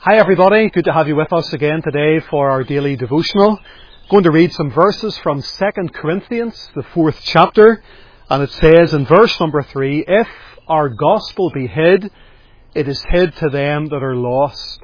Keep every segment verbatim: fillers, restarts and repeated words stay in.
Hi everybody, good to have you with us again today for our daily devotional. I'm going to read some verses from Second Corinthians, the fourth chapter, and it says in verse number three, "If our gospel be hid, it is hid to them that are lost,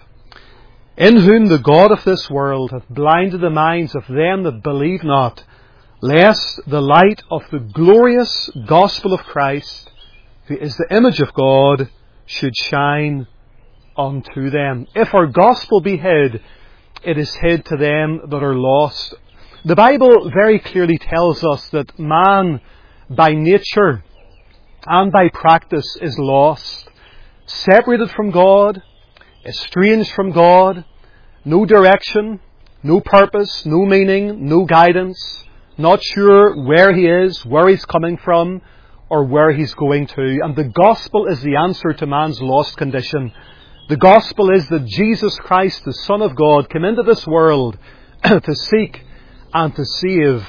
in whom the God of this world hath blinded the minds of them that believe not, lest the light of the glorious gospel of Christ, who is the image of God, should shine unto them." If our gospel be hid, it is hid to them that are lost. The Bible very clearly tells us that man by nature and by practice is lost, separated from God, estranged from God, no direction, no purpose, no meaning, no guidance, not sure where he is, where he's coming from, or where he's going to. And the gospel is the answer to man's lost condition. The gospel is that Jesus Christ, the Son of God, came into this world to seek and to save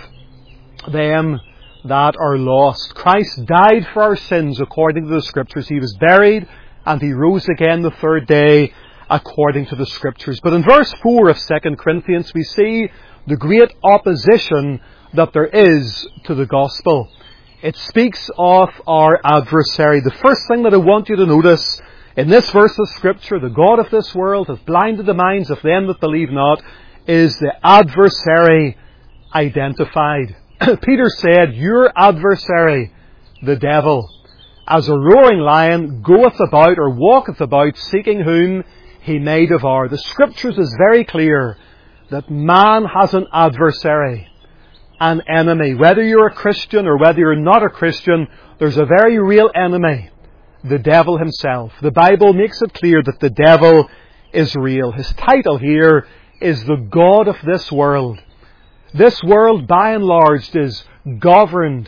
them that are lost. Christ died for our sins according to the Scriptures. He was buried and He rose again the third day according to the Scriptures. But in verse four of Second Corinthians we see the great opposition that there is to the gospel. It speaks of our adversary. The first thing that I want you to notice in this verse of Scripture, "The God of this world hath blinded the minds of them that believe not," is the adversary identified. Peter said, "Your adversary, the devil, as a roaring lion, goeth about or walketh about, seeking whom he may devour." The Scriptures is very clear that man has an adversary, an enemy. Whether you're a Christian or whether you're not a Christian, there's a very real enemy. The devil himself. The Bible makes it clear that the devil is real. His title here is the God of this world. This world, by and large, is governed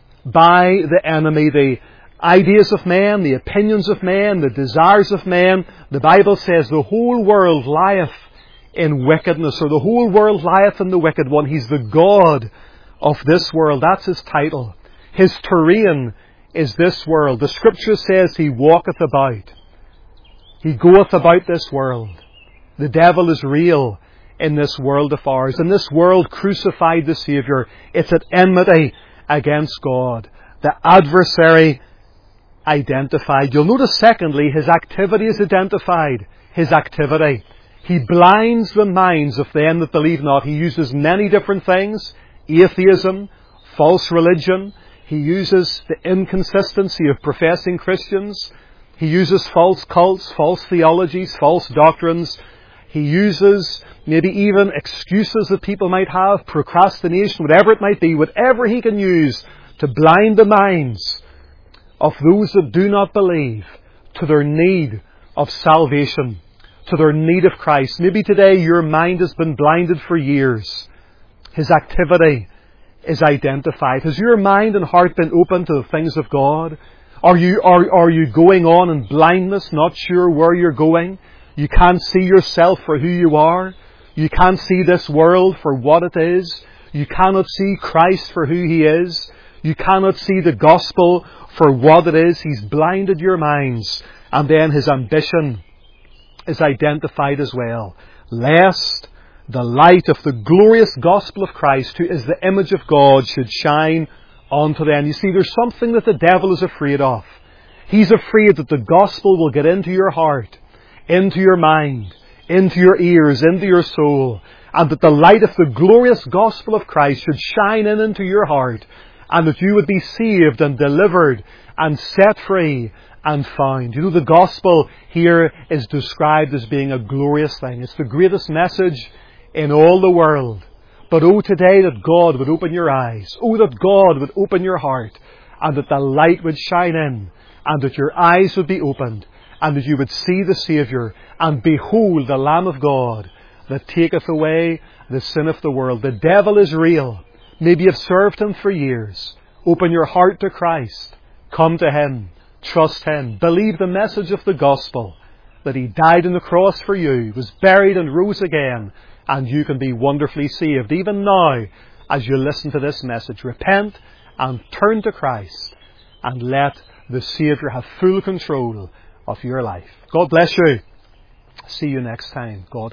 by the enemy. The ideas of man, the opinions of man, the desires of man. The Bible says the whole world lieth in wickedness, or the whole world lieth in the wicked one. He's the God of this world. That's his title. His terrain is this world. The Scripture says he walketh about. He goeth about this world. The devil is real in this world of ours. And this world crucified the Saviour. It's at enmity against God. The adversary identified. You'll notice secondly, his activity is identified. His activity. He blinds the minds of them that believe not. He uses many different things. Atheism, false religion. He uses the inconsistency of professing Christians. He uses false cults, false theologies, false doctrines. He uses maybe even excuses that people might have, procrastination, whatever it might be, whatever he can use to blind the minds of those that do not believe to their need of salvation, to their need of Christ. Maybe today your mind has been blinded for years. His activity is identified. Has your mind and heart been open to the things of God? Are you, are, are you going on in blindness, not sure where you're going? You can't see yourself for who you are. You can't see this world for what it is. You cannot see Christ for who He is. You cannot see the gospel for what it is. He's blinded your minds. And then His ambition is identified as well. Lest the light of the glorious gospel of Christ, who is the image of God, should shine onto them. You see, there's something that the devil is afraid of. He's afraid that the gospel will get into your heart, into your mind, into your ears, into your soul, and that the light of the glorious gospel of Christ should shine in into your heart, and that you would be saved and delivered and set free and found. You know, the gospel here is described as being a glorious thing. It's the greatest message in all the world. But oh, today that God would open your eyes. Oh, that God would open your heart, and that the light would shine in, and that your eyes would be opened, and that you would see the Saviour, and behold the Lamb of God that taketh away the sin of the world. The devil is real. Maybe you've served him for years. Open your heart to Christ. Come to Him. Trust Him. Believe the message of the gospel, that He died on the cross for you, was buried and rose again, and you can be wonderfully saved. Even now, as you listen to this message, repent and turn to Christ, and let the Saviour have full control of your life. God bless you. See you next time, God